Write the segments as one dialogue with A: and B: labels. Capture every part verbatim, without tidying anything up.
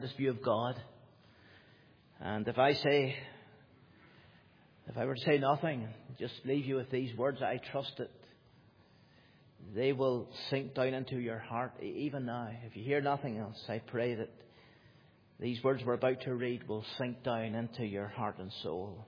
A: this view of God. And if I say, if I were to say nothing, just leave you with these words, I trust it. They will sink down into your heart even now. If you hear nothing else, I pray that these words we're about to read will sink down into your heart and soul.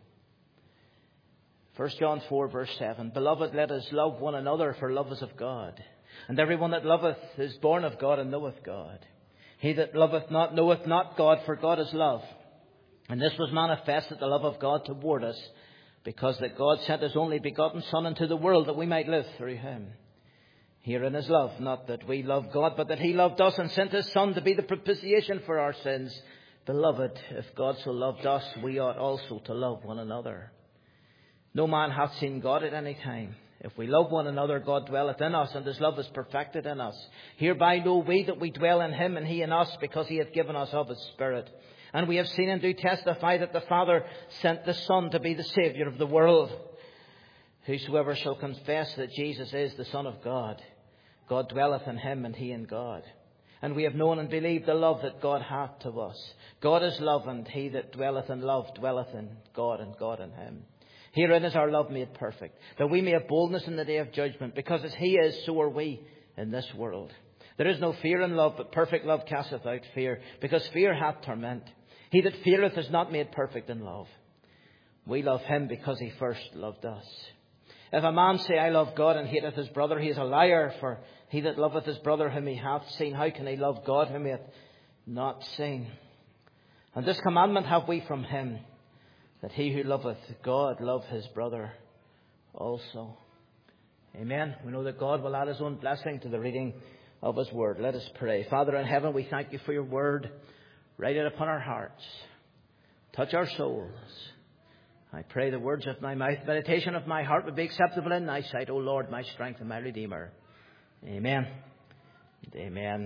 A: First John four verse seven. Beloved, let us love one another, for love is of God. And everyone that loveth is born of God and knoweth God. He that loveth not knoweth not God, for God is love. And this was manifested, the love of God toward us, because that God sent His only begotten Son into the world, that we might live through Him. Herein is love, not that we love God, but that He loved us and sent His Son to be the propitiation for our sins. Beloved, if God so loved us, we ought also to love one another. No man hath seen God at any time. If we love one another, God dwelleth in us, and His love is perfected in us. Hereby know we that we dwell in Him, and He in us, because He hath given us of His Spirit. And we have seen and do testify that the Father sent the Son to be the Saviour of the world. Whosoever shall confess that Jesus is the Son of God, God dwelleth in Him, and He in God. And we have known and believed the love that God hath to us. God is love, and he that dwelleth in love dwelleth in God, and God in him. Herein is our love made perfect, that we may have boldness in the day of judgment. Because as He is, so are we in this world. There is no fear in love, but perfect love casteth out fear, because fear hath torment. He that feareth is not made perfect in love. We love Him because He first loved us. If a man say, I love God, and hateth his brother, he is a liar. For he that loveth his brother whom he hath seen, how can he love God whom he hath not seen? And this commandment have we from Him, that he who loveth God love his brother also. Amen. We know that God will add His own blessing to the reading of His word. Let us pray. Father in heaven, we thank You for Your word. Write it upon our hearts. Touch our souls. I pray the words of my mouth, meditation of my heart would be acceptable in Thy sight, O Lord, my strength and my Redeemer. Amen. And amen.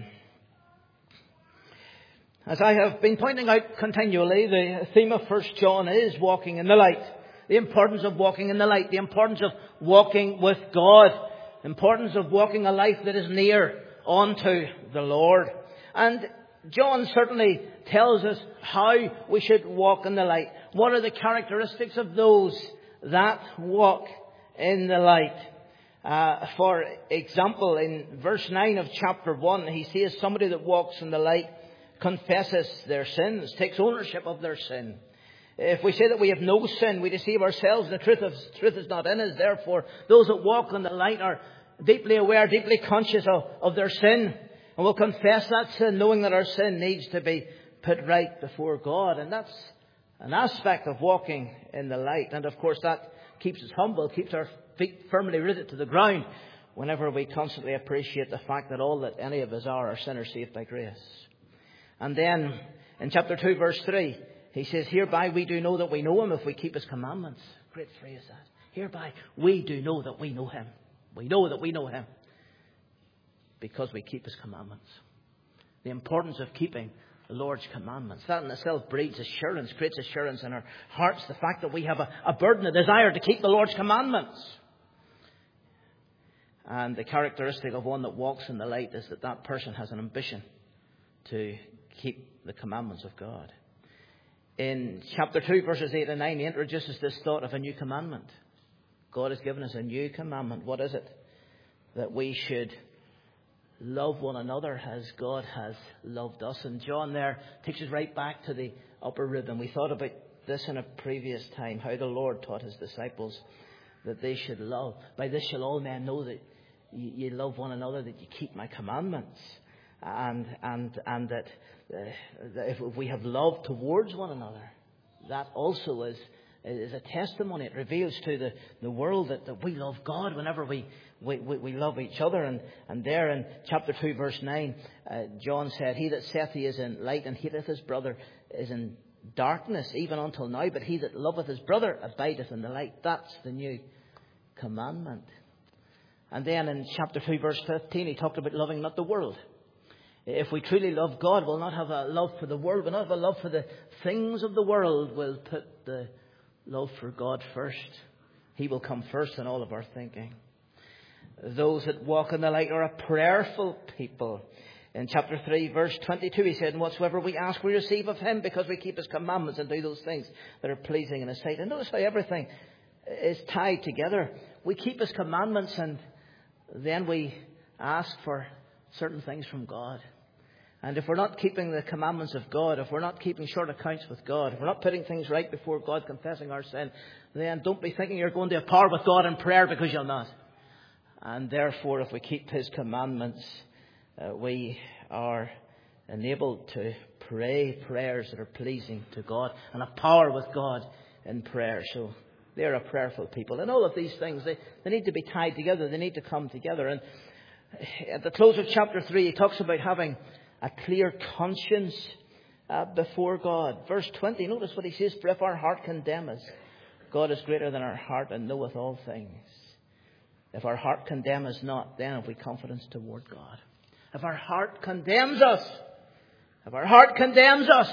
A: As I have been pointing out continually, the theme of First John is walking in the light. The importance of walking in the light. The importance of walking with God. The importance of walking a life that is near unto the Lord. And John certainly tells us how we should walk in the light. What are the characteristics of those that walk in the light? Uh, for example, in verse nine of chapter one, he says somebody that walks in the light confesses their sins, takes ownership of their sin. If we say that we have no sin, we deceive ourselves. The truth, of, truth is not in us. Therefore, those that walk in the light are deeply aware, deeply conscious of, of their sin. And will confess that sin, knowing that our sin needs to be put right before God. And that's an aspect of walking in the light. And of course that keeps us humble, keeps our feet firmly rooted to the ground whenever we constantly appreciate the fact that all that any of us are are sinners saved by grace. And then in chapter two verse three, he says, hereby we do know that we know Him if we keep His commandments. Great phrase that. Hereby we do know that we know Him. We know that we know Him because we keep His commandments. The importance of keeping the Lord's commandments. That in itself breeds assurance, creates assurance in our hearts. The fact that we have a, a burden, a desire to keep the Lord's commandments. And the characteristic of one that walks in the light is that that person has an ambition to keep the commandments of God. In chapter two, verses eight and nine, he introduces this thought of a new commandment. God has given us a new commandment. What is it? That we should love one another as God has loved us. And John there takes us right back to the upper room. And we thought about this in a previous time, how the Lord taught His disciples that they should love. By this shall all men know that you love one another, that you keep my commandments. And and and that, uh, that if we have love towards one another, that also is is a testimony. It reveals to the, the world that, that we love God whenever we, we, we, we love each other. And, and there in chapter two, verse nine, uh, John said, he that saith he is in light and hateth his brother is in darkness, even until now. But he that loveth his brother abideth in the light. That's the new commandment. And then in chapter two, verse fifteen, he talked about loving not the world. If we truly love God, we'll not have a love for the world. We'll not have a love for the things of the world. We'll put the love for God first. He will come first in all of our thinking. Those that walk in the light are a prayerful people. In chapter three, verse twenty-two, he said, "And whatsoever we ask, we receive of him, because we keep his commandments and do those things that are pleasing in his sight." And notice how everything is tied together. We keep his commandments, and then we ask for certain things from God. And if we're not keeping the commandments of God, if we're not keeping short accounts with God, if we're not putting things right before God, confessing our sin, then don't be thinking you're going to have power with God in prayer, because you'll not. And therefore, if we keep his commandments, uh, we are enabled to pray prayers that are pleasing to God and have power with God in prayer. So they're a prayerful people. And all of these things, they, they need to be tied together. They need to come together. And at the close of chapter three, he talks about having a clear conscience uh, before God. Verse twenty, notice what he says: "For if our heart condemn us, God is greater than our heart and knoweth all things." If our heart condemn us not, then have we confidence toward God. If our heart condemns us, if our heart condemns us,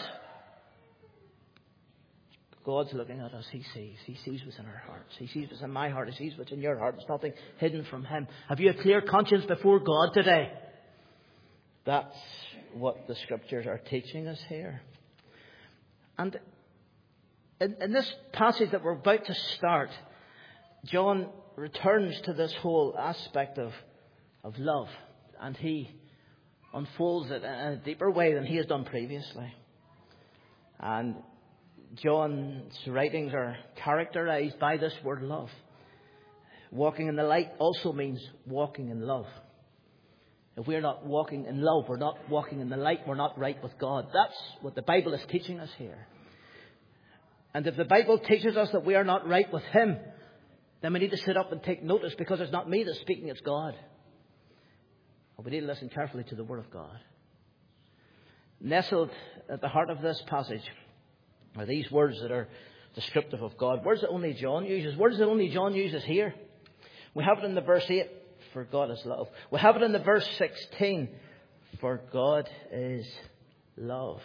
A: God's looking at us. He sees. He sees what's in our hearts. He sees what's in my heart. He sees what's in your heart. There's nothing hidden from him. Have you a clear conscience before God today? That's what the Scriptures are teaching us here. And in, in this passage that we're about to start, John returns to this whole aspect of, of love. And he unfolds it in a deeper way than he has done previously. And John's writings are characterized by this word love. Walking in the light also means walking in love. If we're not walking in love, we're not walking in the light, we're not right with God. That's what the Bible is teaching us here. And if the Bible teaches us that we are not right with him, then we need to sit up and take notice, because it's not me that's speaking, it's God. And we need to listen carefully to the Word of God. Nestled at the heart of this passage are these words that are descriptive of God. Words that only John uses. Words that only John uses here. We have it in the verse eight. For God is love. We have it in the verse sixteen. For God is love.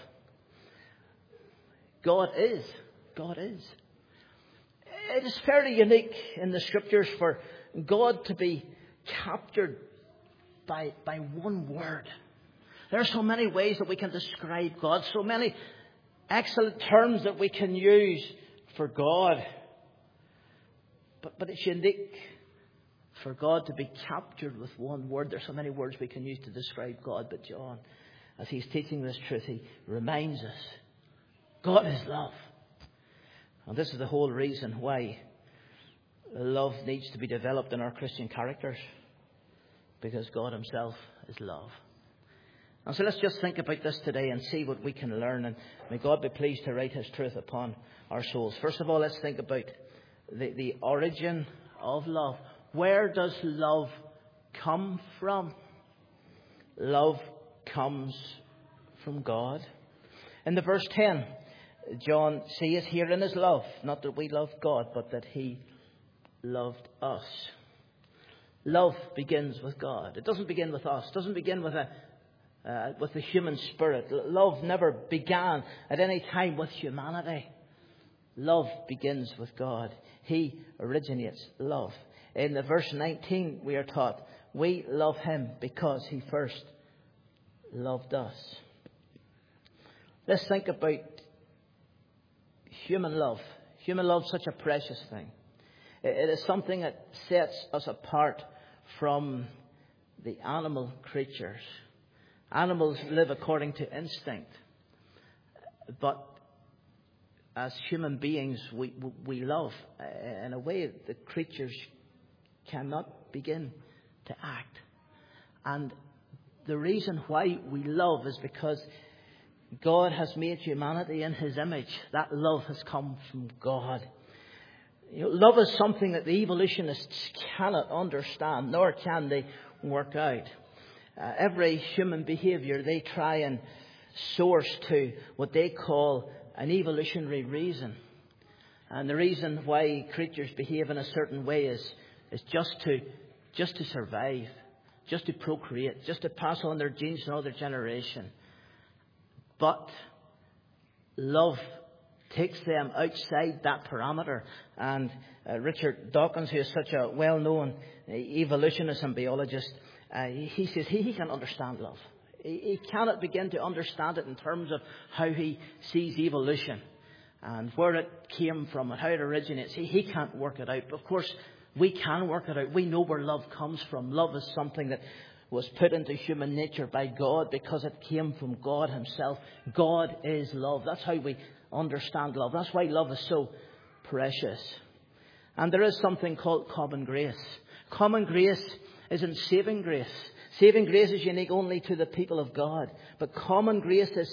A: God is. God is. It is fairly unique in the Scriptures for God to be captured by, by one word. There are so many ways that we can describe God. So many excellent terms that we can use for God. But, but it's unique for God to be captured with one word. There's so many words we can use to describe God, but John, as he's teaching this truth, he reminds us God is love. And this is the whole reason why love needs to be developed in our Christian characters, because God himself is love. And so let's just think about this today and see what we can learn, and may God be pleased to write his truth upon our souls. First of all, let's think about the, the origin of love. Where does love come from? Love comes from God. In the verse ten, John says here in his love, not that we love God, but that he loved us. Love begins with God. It doesn't begin with us. It doesn't begin with a uh, with the human spirit. Love never began at any time with humanity. Love begins with God. He originates love. In the verse nineteen, we are taught we love him because he first loved us. Let's think about human love. Human love is such a precious thing. It is something that sets us apart from the animal creatures. Animals live according to instinct. But as human beings, we, we love in a way that the creatures cannot begin to act. And the reason why we love is because God has made humanity in his image. That love has come from God. You know, love is something that the evolutionists cannot understand, nor can they work out. Uh, every human behaviour they try and source to what they call an evolutionary reason. And the reason why creatures behave in a certain way is, is just to just to survive, just to procreate, just to pass on their genes to another generation. But love takes them outside that parameter. And uh, Richard Dawkins, who is such a well-known evolutionist and biologist, uh, he says he, he can understand love. He, he cannot begin to understand it in terms of how he sees evolution and where it came from and how it originates. He, he can't work it out. But of course, we can work it out. We know where love comes from. Love is something that was put into human nature by God because it came from God himself. God is love. That's how we understand love. That's why love is so precious. And there is something called common grace. Common grace isn't saving grace. Saving grace is unique only to the people of God. But common grace is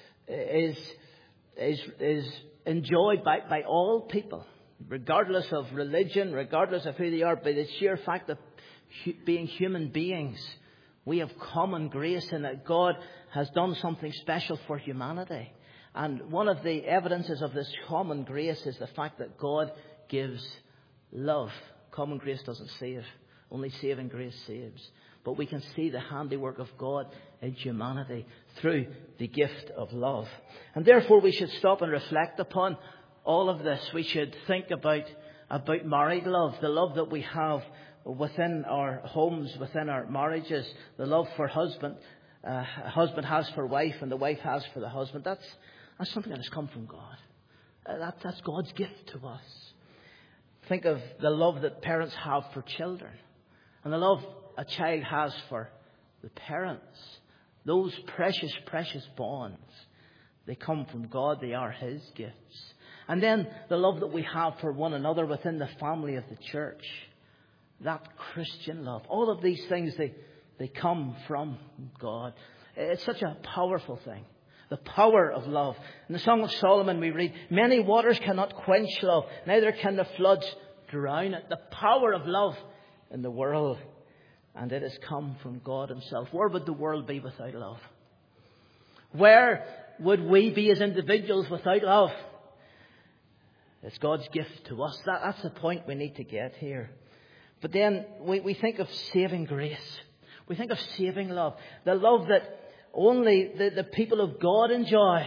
A: is is, is enjoyed by, by all people, regardless of religion, regardless of who they are, by the sheer fact of hu- being human beings. We have common grace in that God has done something special for humanity. And one of the evidences of this common grace is the fact that God gives love. Common grace doesn't save. Only saving grace saves. But we can see the handiwork of God in humanity through the gift of love. And therefore we should stop and reflect upon all of this. We should think about, about married love, the love that we have within our homes, within our marriages, the love for husband, uh, husband has for wife and the wife has for the husband. That's, that's something that has come from God. Uh, that, that's God's gift to us. Think of the love that parents have for children and the love a child has for the parents. Those precious, precious bonds, they come from God. They are his gifts. And then the love that we have for one another within the family of the church. That Christian love. All of these things, they, they come from God. It's such a powerful thing. The power of love. In the Song of Solomon we read, many waters cannot quench love, neither can the floods drown it. The power of love in the world. And it has come from God himself. Where would the world be without love? Where would we be as individuals without love? It's God's gift to us. That, that's the point we need to get here. But then we, we think of saving grace. We think of saving love. The love that only the, the people of God enjoy.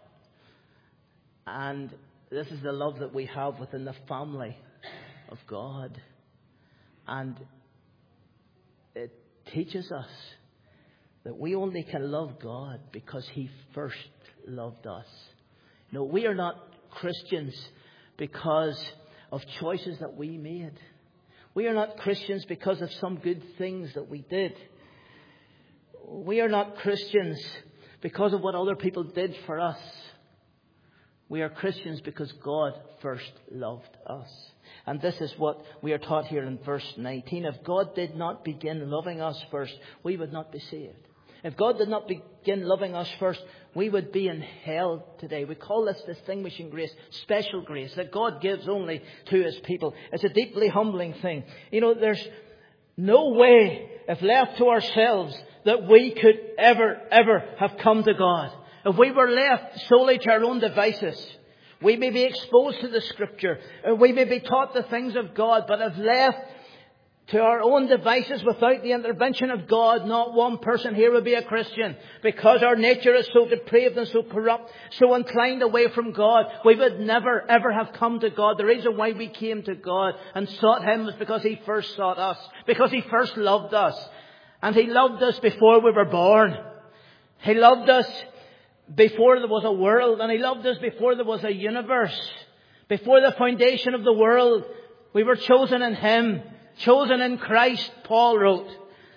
A: And this is the love that we have within the family of God. And it teaches us that we only can love God because he first loved us. No, we are not Christians because of choices that we made. We are not Christians because of some good things that we did. We are not Christians because of what other people did for us. We are Christians because God first loved us. And this is what we are taught here in verse nineteen. If God did not begin loving us first, we would not be saved. If God did not begin loving us first, we would be in hell today. We call this distinguishing grace, special grace, that God gives only to his people. It's a deeply humbling thing. You know, there's no way, if left to ourselves, that we could ever, ever have come to God. If we were left solely to our own devices, we may be exposed to the Scripture, we may be taught the things of God, but if left to our own devices without the intervention of God, not one person here would be a Christian. Because our nature is so depraved and so corrupt, so inclined away from God, we would never ever have come to God. The reason why we came to God and sought him was because he first sought us, because he first loved us. And he loved us before we were born. He loved us before there was a world, and he loved us before there was a universe. Before the foundation of the world, we were chosen in him. Chosen in Christ, Paul wrote.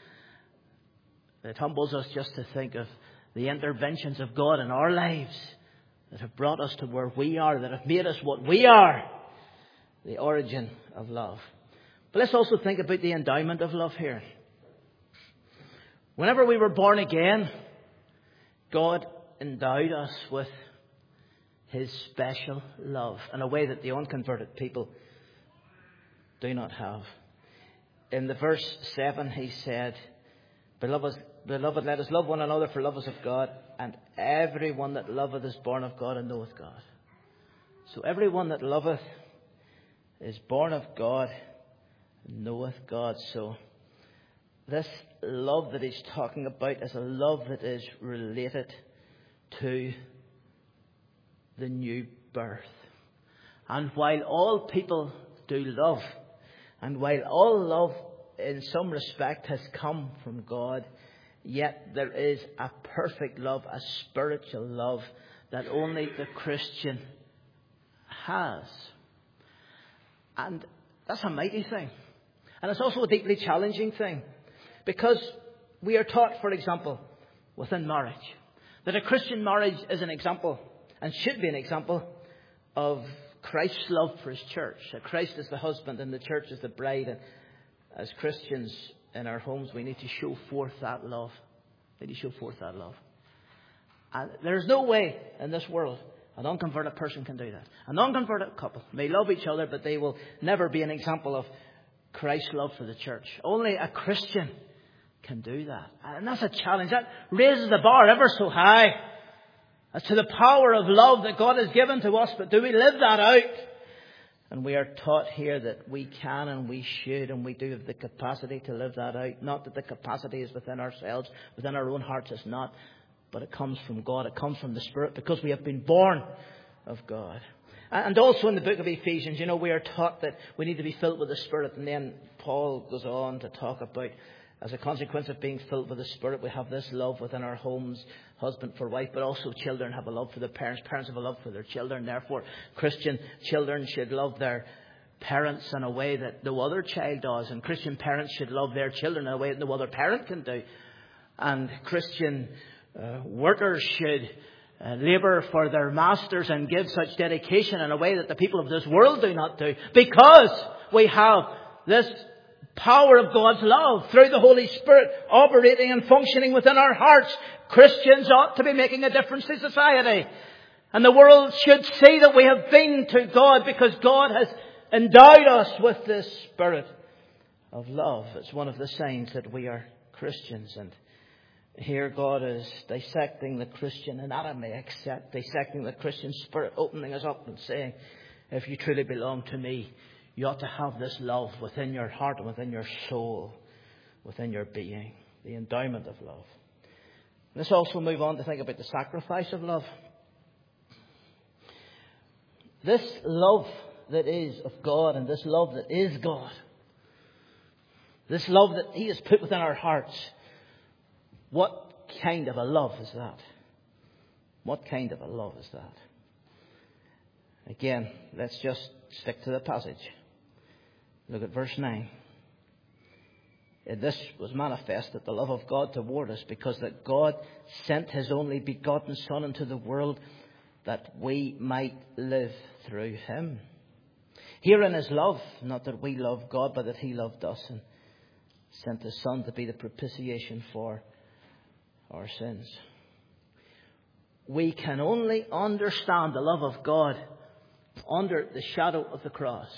A: It humbles us just to think of the interventions of God in our lives that have brought us to where we are, that have made us what we are. The origin of love. But let's also think about the endowment of love here. Whenever we were born again, God endowed us with his special love in a way that the unconverted people do not have. In the verse seven, he said, Beloved, beloved, let us love one another, for love is of God, and everyone that loveth is born of God and knoweth God. So everyone that loveth is born of God and knoweth God. So this love that he's talking about is a love that is related to the new birth. And while all people do love, and while all love in some respect has come from God, yet there is a perfect love, a spiritual love that only the Christian has. And that's a mighty thing. And it's also a deeply challenging thing. Because we are taught, for example, within marriage, that a Christian marriage is an example, and should be an example, of Christ's love for his church. That Christ is the husband and the church is the bride. And as Christians in our homes, we need to show forth that love. We need to show forth that love. And there's no way in this world an unconverted person can do that. An unconverted couple may love each other, but they will never be an example of Christ's love for the church. Only a Christian can do that. And that's a challenge. That raises the bar ever so high as to the power of love that God has given to us. But do we live that out? And we are taught here that we can and we should and we do have the capacity to live that out. Not that the capacity is within ourselves, within our own hearts. It's not. But it comes from God. It comes from the Spirit because we have been born of God. And also in the book of Ephesians, you know, we are taught that we need to be filled with the Spirit. And then Paul goes on to talk about, as a consequence of being filled with the Spirit, we have this love within our homes, husband for wife, but also children have a love for their parents. Parents have a love for their children. Therefore, Christian children should love their parents in a way that no other child does. And Christian parents should love their children in a way that no other parent can do. And Christian uh, workers should uh, labour for their masters and give such dedication in a way that the people of this world do not do. Because we have this power of God's love through the Holy Spirit operating and functioning within our hearts. Christians ought to be making a difference to society. And the world should see that we have been to God because God has endowed us with this spirit of love. It's one of the signs that we are Christians. And here God is dissecting the Christian anatomy, except dissecting the Christian spirit, opening us up and saying, if you truly belong to me, you ought to have this love within your heart and within your soul, within your being, the endowment of love. Let's also move on to think about the sacrifice of love. This love that is of God and this love that is God, this love that He has put within our hearts, what kind of a love is that? What kind of a love is that? Again, let's just stick to the passage. Look at verse nine. This was manifested, the love of God toward us, because that God sent His only begotten Son into the world that we might live through Him. Herein is love, not that we love God, but that He loved us and sent His Son to be the propitiation for our sins. We can only understand the love of God under the shadow of the cross.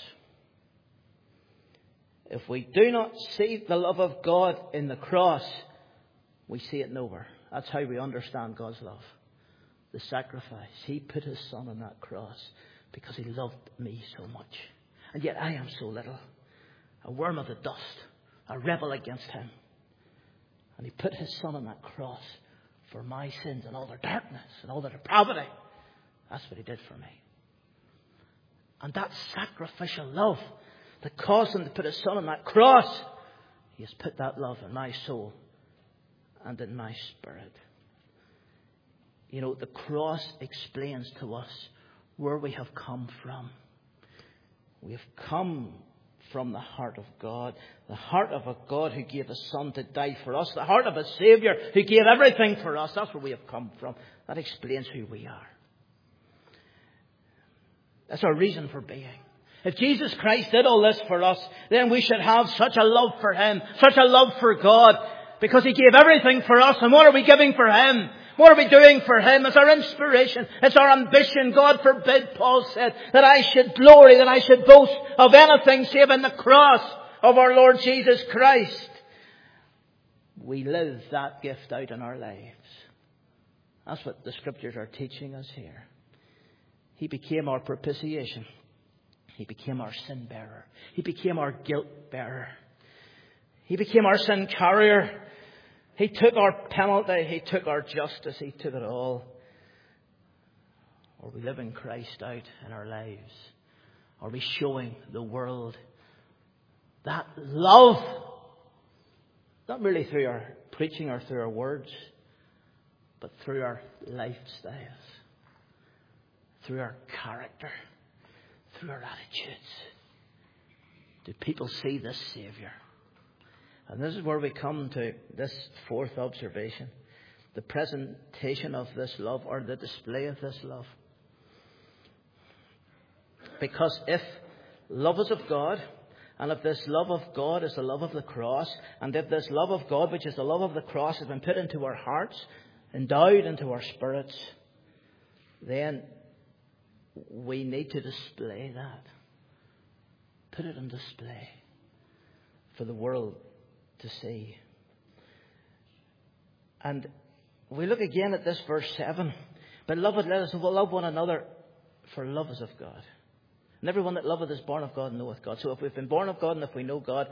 A: If we do not see the love of God in the cross, we see it nowhere. That's how we understand God's love. The sacrifice. He put His Son on that cross because He loved me so much. And yet I am so little. A worm of the dust. A rebel against Him. And He put His Son on that cross for my sins and all their darkness and all their depravity. That's what He did for me. And that sacrificial love that caused Him to put His Son on that cross, He has put that love in my soul and in my spirit. You know, the cross explains to us where we have come from. We have come from the heart of God. The heart of a God who gave His Son to die for us. The heart of a Saviour who gave everything for us. That's where we have come from. That explains who we are. That's our reason for being. If Jesus Christ did all this for us, then we should have such a love for Him, such a love for God, because He gave everything for us. And what are we giving for Him? What are we doing for Him? It's our inspiration. It's our ambition. God forbid, Paul said, that I should glory, that I should boast of anything save in the cross of our Lord Jesus Christ. We live that gift out in our lives. That's what the Scriptures are teaching us here. He became our propitiation. He became our sin bearer. He became our guilt bearer. He became our sin carrier. He took our penalty. He took our justice. He took it all. Are we living Christ out in our lives? Are we showing the world that love? Not merely through our preaching or through our words, but through our lifestyles, through our character, through our attitudes. Do people see this Saviour? And this is where we come to this fourth observation. The presentation of this love, or the display of this love. Because if love is of God, and if this love of God is the love of the cross, and if this love of God, which is the love of the cross, has been put into our hearts, endowed into our spirits, then we need to display that. Put it on display for the world to see. And we look again at this verse seven. Beloved, let us love one another, for love is of God. And everyone that loveth is born of God and knoweth God. So if we've been born of God and if we know God,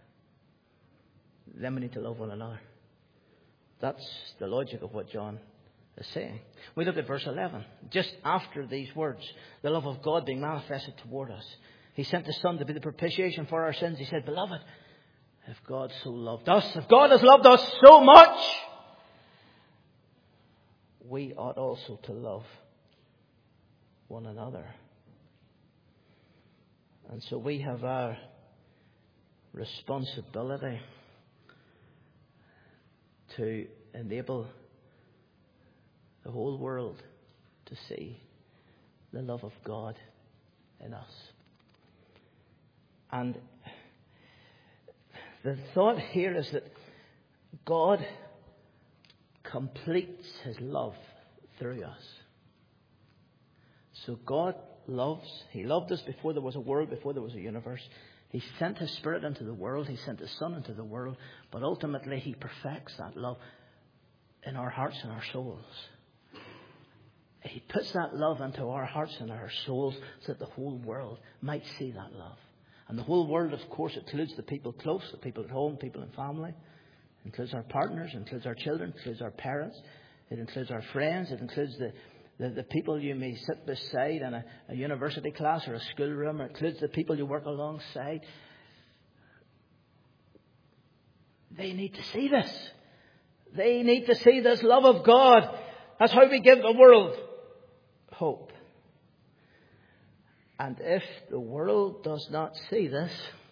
A: then we need to love one another. That's the logic of what John is saying. We look at verse eleven. Just after these words, the love of God being manifested toward us. He sent His Son to be the propitiation for our sins. He said, beloved, if God so loved us, if God has loved us so much, we ought also to love one another. And so we have our responsibility to enable the whole world to see the love of God in us. And the thought here is that God completes His love through us. So God loves. He loved us before there was a world, before there was a universe. He sent His Spirit into the world. He sent His Son into the world. But ultimately He perfects that love in our hearts and our souls. He puts that love into our hearts and our souls so that the whole world might see that love. And the whole world, of course, includes the people close, the people at home, people in family. It includes our partners, it includes our children, it includes our parents. It includes our friends. It includes the, the, the people you may sit beside in a, a university class or a schoolroom. It includes the people you work alongside. They need to see this. They need to see this love of God. That's how we give the world hope. And if the world does not see this,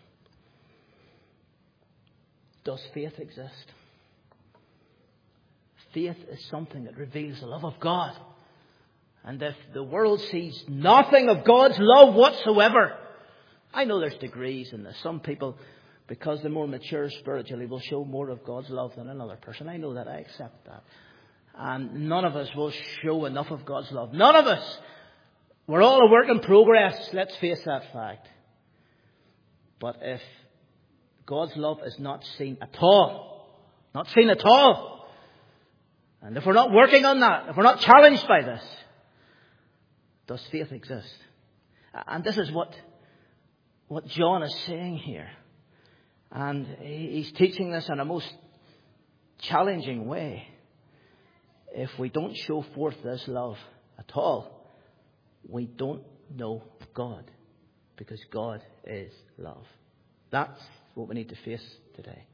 A: does faith exist? Faith is something that reveals the love of God. And if the world sees nothing of God's love whatsoever, I know there's degrees in this. Some people, because they're more mature spiritually, will show more of God's love than another person. I know that. I accept that. And none of us will show enough of God's love. None of us. We're all a work in progress. Let's face that fact. But if God's love is not seen at all, not seen at all, and if we're not working on that, if we're not challenged by this, does faith exist? And this is what, what John is saying here. And he's teaching this in a most challenging way. If we don't show forth this love at all, we don't know God, because God is love. That's what we need to face today.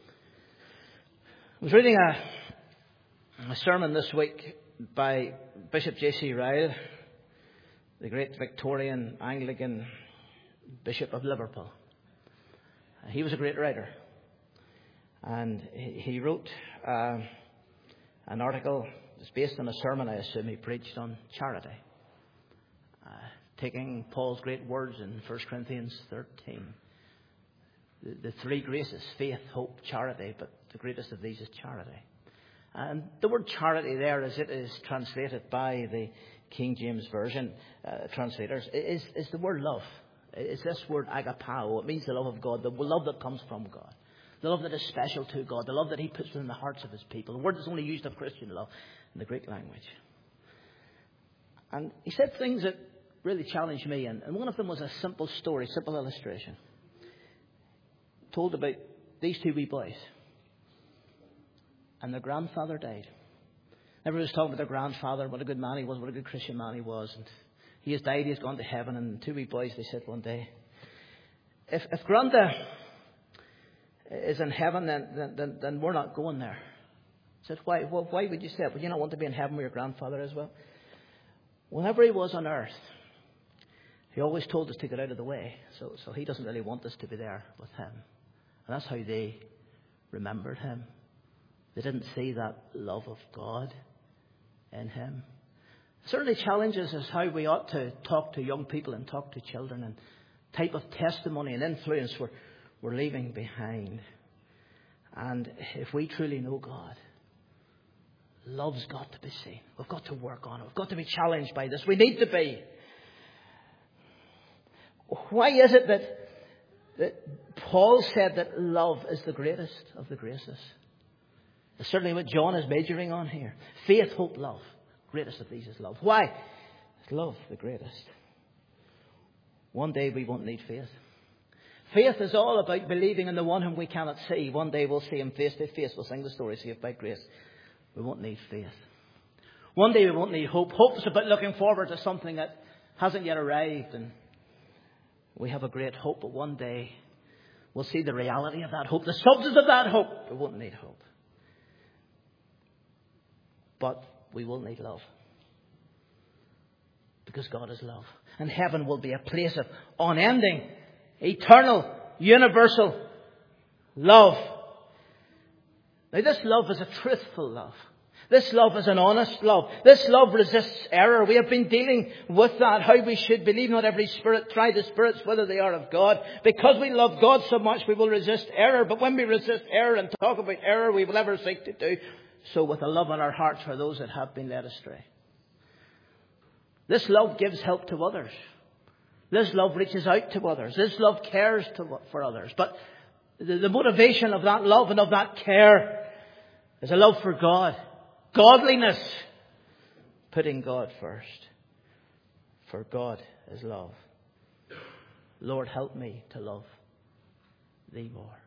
A: I was reading a, a sermon this week by Bishop J C Ryle, the great Victorian Anglican Bishop of Liverpool. He was a great writer. And he wrote uh, an article that's based on a sermon, I assume, he preached on charity. Uh, taking Paul's great words in First Corinthians thirteen. The, the three graces, faith, hope, charity, but the greatest of these is charity. And the word charity there, as it is translated by the King James Version uh, translators, is, is the word love. It's this word agapao. It means the love of God, the love that comes from God. The love that is special to God, the love that He puts within the hearts of His people. The word is only used of Christian love in the Greek language. And he said things that really challenged me, and, and one of them was a simple story, simple illustration, told about these two wee boys. And their grandfather died. Everyone was talking about their grandfather, what a good man he was, what a good Christian man he was. And he has died, he has gone to heaven. And the two wee boys, they said one day, if, if Granda is in heaven, then, then, then we're not going there. I said, why, well, why would you say that? Would you not want to be in heaven with your grandfather as well? Whenever he was on earth, he always told us to get out of the way. So, so he doesn't really want us to be there with him. And that's how they remembered him. They didn't see that love of God in him. It certainly challenges us how we ought to talk to young people and talk to children, and type of testimony and influence we're, we're leaving behind. And if we truly know God, love's got to be seen. We've got to work on it. We've got to be challenged by this. We need to be. Why is it that, that Paul said that love is the greatest of the graces? It's certainly what John is majoring on here. Faith, hope, love. Greatest of these is love. Why? Is love the greatest? One day we won't need faith. Faith is all about believing in the one whom we cannot see. One day we'll see him face to face. We'll sing the story, Saved by Grace. We won't need faith. One day we won't need hope. Hope is about looking forward to something that hasn't yet arrived. And we have a great hope, but one day we'll see the reality of that hope, the substance of that hope. We won't need hope. But we will need love. Because God is love. And heaven will be a place of unending, eternal, universal love. Now this love is a truthful love. This love is an honest love. This love resists error. We have been dealing with that, how we should believe not every spirit. Try the spirits whether they are of God. Because we love God so much, we will resist error. But when we resist error and talk about error, we will ever seek to do so with a love in our hearts for those that have been led astray. This love gives help to others. This love reaches out to others. This love cares to, for others. But the, the motivation of that love and of that care is a love for God. Godliness. Putting God first. For God is love. Lord, help me to love Thee more.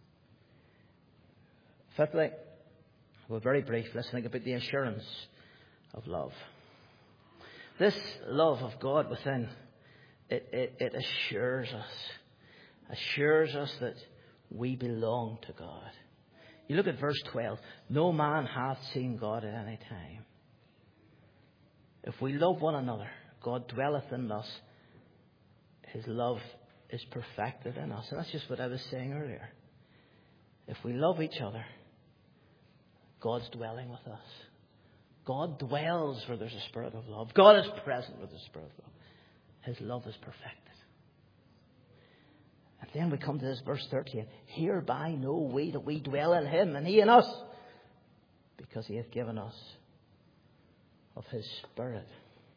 A: Fifthly, we're very brief listening about the assurance of love. This love of God within, it, it, it assures us, assures us that we belong to God. You look at verse twelve. No man hath seen God at any time. If we love one another, God dwelleth in us. His love is perfected in us. And that's just what I was saying earlier. If we love each other, God's dwelling with us. God dwells where there's a spirit of love. God is present where there's a spirit of love. His love is perfected. And then we come to this verse thirteen. Hereby know we that we dwell in Him and He in us, because He hath given us of His Spirit.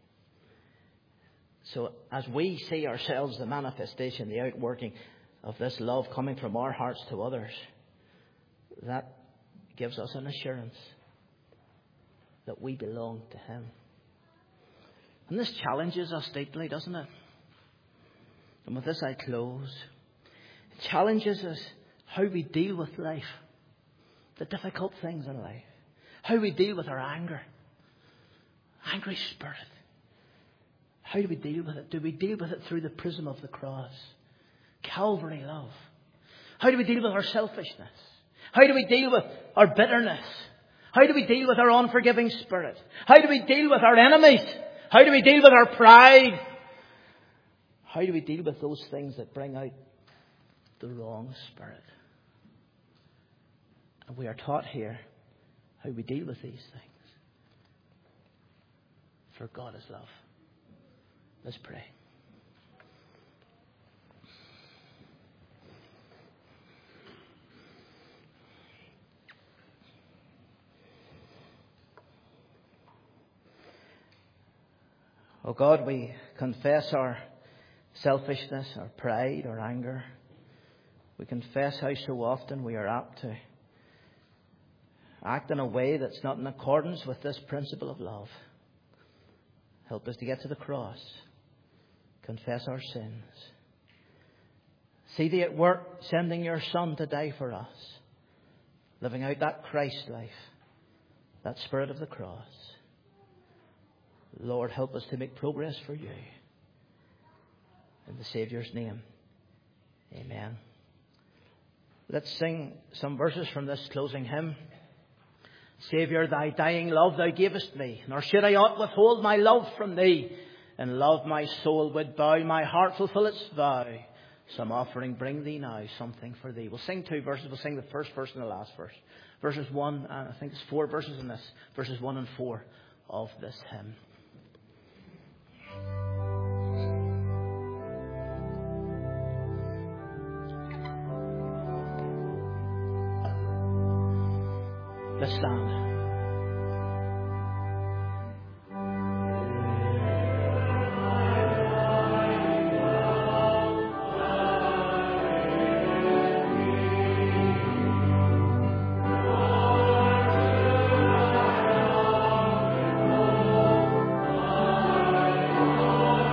A: So as we see ourselves the manifestation, the outworking of this love coming from our hearts to others, that gives us an assurance that we belong to Him. And this challenges us deeply, doesn't it? And with this I close. It challenges us how we deal with life, the difficult things in life, how we deal with our anger, angry spirit. How do we deal with it? Do we deal with it through the prism of the cross? Calvary love. How do we deal with our selfishness? How do we deal with our bitterness? How do we deal with our unforgiving spirit? How do we deal with our enemies? How do we deal with our pride? How do we deal with those things that bring out the wrong spirit? And we are taught here how we deal with these things. For God is love. Let's pray. Oh God, we confess our selfishness, our pride, our anger. We confess how so often we are apt to act in a way that's not in accordance with this principle of love. Help us to get to the cross. Confess our sins. See Thee at work, sending Your Son to die for us. Living out that Christ life, that spirit of the cross. Lord, help us to make progress for You. In the Saviour's name, amen. Let's sing some verses from this closing hymn. Saviour, thy dying love thou gavest me, nor should I aught withhold my love from thee. In love my soul would bow, my heart fulfill its vow. Some offering bring thee now, something for thee. We'll sing two verses. We'll sing the first verse and the last verse. Verses one, and I think it's four verses in this. Verses one and four of this hymn. Let's stand.